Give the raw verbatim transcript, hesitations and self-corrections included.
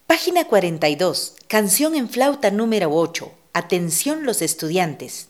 Página cuarenta y dos. Canción en flauta número ocho. Atención los estudiantes.